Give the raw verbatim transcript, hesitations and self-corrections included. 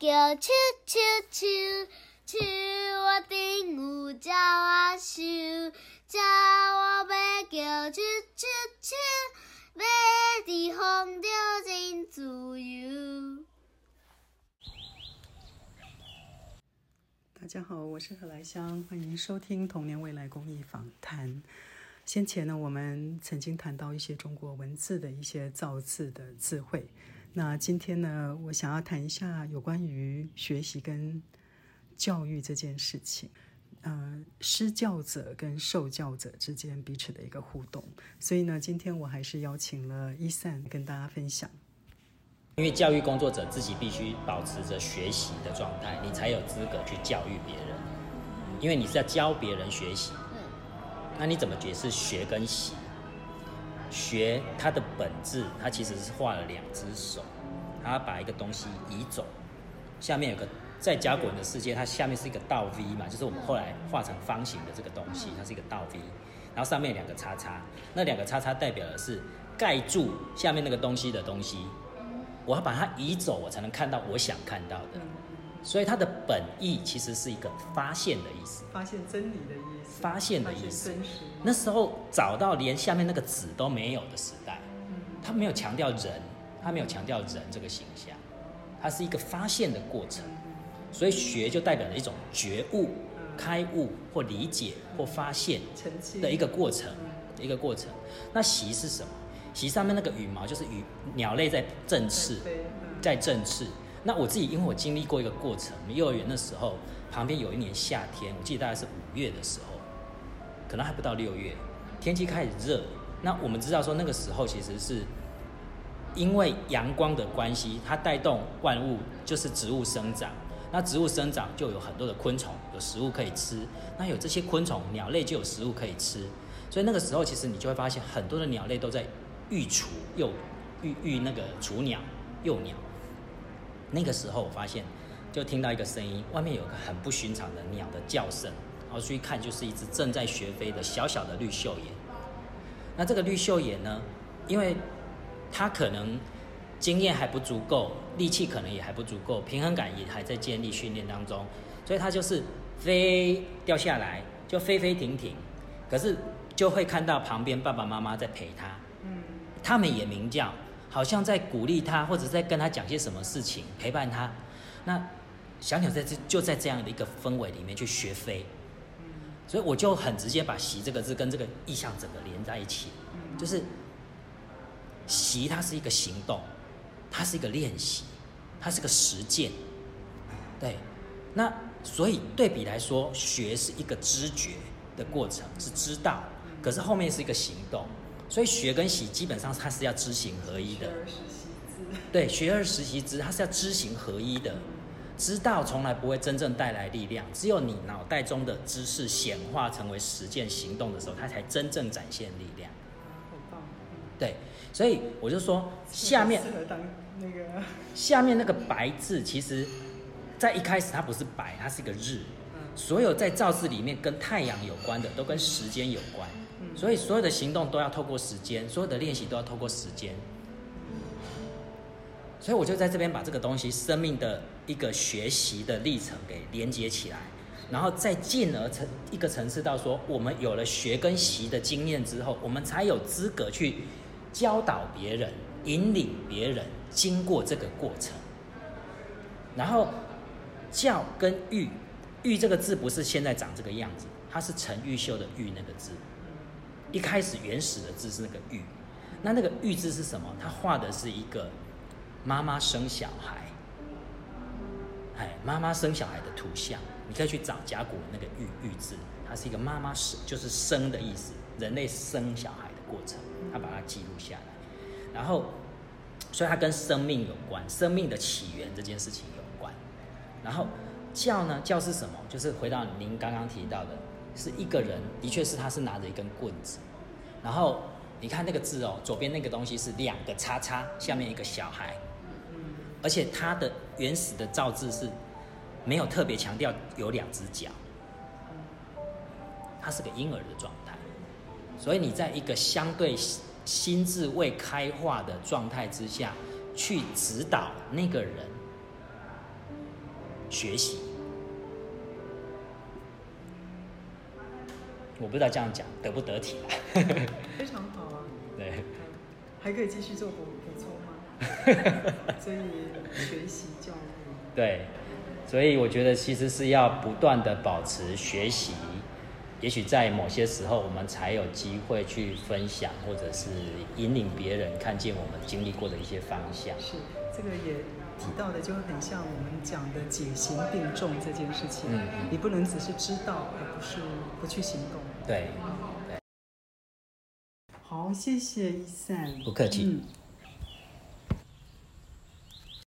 叫啾啾啾，树我顶有鸟仔树，鸟我要叫啾啾啾，要伫风中真自由。 大家好，我是何来香，欢迎收听童年未来公益访谈。先前呢，我们曾经谈到一些中国文字的一些造字的智慧。那今天呢，我想要谈一下有关于学习跟教育这件事情。呃，施教者跟受教者之间彼此的一个互动。所以呢，今天我还是邀请了伊善跟大家分享。 因为教育工作者自己必须保持着学习的状态，你才有资格去教育别人。因为你是要教别人学习，那你怎么解释学跟习？学它的本质，它其实是画了两只手，它把一个东西移走。下面有个在甲骨文的世界，它下面是一个倒 V 嘛，就是我们后来画成方形的这个东西，它是一个倒 V， 然后上面有两个叉叉，那两个叉叉代表的是盖住下面那个东西的东西。我要把它移走，我才能看到我想看到的。所以它的本意其实是一个发现的意思， 发现真理的意思， 发现的意思。 真实。 那时候找到连下面那个子都没有的时代，他没有强调人，他没有强调人这个形象，它是一个发现的过程。所以学就代表了一种觉悟、开悟或理解或发现的一个过程，一个过程。那习是什么？习上面那个羽毛就是羽鸟类在振翅，在振翅。那我自己因为我经历过一个过程，我们幼儿园的时候，旁边有一年夏天，我记得大概是五月的时候，可能还不到六月，天气开始热。那我们知道说那个时候其实是因为阳光的关系，它带动万物，就是植物生长。那植物生长就有很多的昆虫，有食物可以吃。那有这些昆虫，鸟类就有食物可以吃。所以那个时候其实你就会发现很多的鸟类都在育雏，幼育育那个雏鸟、幼鸟。那个时候我发现，就听到一个声音，外面有个很不寻常的鸟的叫声，然后去看就是一只正在学飞的小小的绿袖眼。那这个绿袖眼呢，因为它可能经验还不足够，力气可能也还不足够，平衡感也还在建立训练当中，所以它就是飞掉下来，就飞飞停停，可是就会看到旁边爸爸妈妈在陪他，嗯，他们也鸣叫，好像在鼓励他，或者在跟他讲些什么事情，陪伴他。那小鸟在这就在这样的一个氛围里面去学飞，所以我就很直接把习这个字跟这个意象整个连在一起，就是习它是一个行动，它是一个练习，它是个实践，对。那所以对比来说，学是一个知觉的过程，是知道，可是后面是一个行动。所以学跟习基本上它是要知行合一的，对，学而时习之，它是要知行合一的。知道从来不会真正带来力量，只有你脑袋中的知识显化成为实践行动的时候，它才真正展现力量。 好棒！ 对，所以我就说下面那个下面那个白字，其实在一开始它不是白，它是一个日。所有在造字里面跟太阳有关的，都跟时间有关。所以所有的行动都要透过时间，所有的练习都要透过时间。所以我就在这边把这个东西生命的一个学习的历程给连接起来，然后再进而层一个层次到说，我们有了学跟习的经验之后，我们才有资格去教导别人、引领别人经过这个过程。然后教跟育，育这个字不是现在长这个样子，它是陈玉秀的玉那个字。一开始原始的字是那个玉，那那个玉字是什么？它画的是一个妈妈生小孩，哎，妈妈生小孩的图像，你可以去找甲骨文那个玉玉字，它是一个妈妈生，就是生的意思，人类生小孩的过程，它把它记录下来，然后，所以它跟生命有关，生命的起源这件事情有关。然后教呢，教是什么？就是回到您刚刚提到的。是一个人，的确是他是拿着一根棍子，然后你看那个字哦，左边那个东西是两个叉叉，下面一个小孩，而且它的原始的造字是没有特别强调有两只脚，它是个婴儿的状态，所以你在一个相对心智未开化的状态之下，去指导那个人， 学习。我不知道这样讲得不得体啦。 非常好啊。 对。 还可以继续做补补充吗？所以学习教育。 对，所以我觉得其实是要不断的保持学习，也许在某些时候我们才有机会去分享，或者是引领别人看见我们经历过的一些方向。 是，这个也提到的就很像我们讲的解行并重这件事情。嗯嗯，你不能只是知道，而不是不去行动。 对。 好，谢谢一善。 不客气。嗯。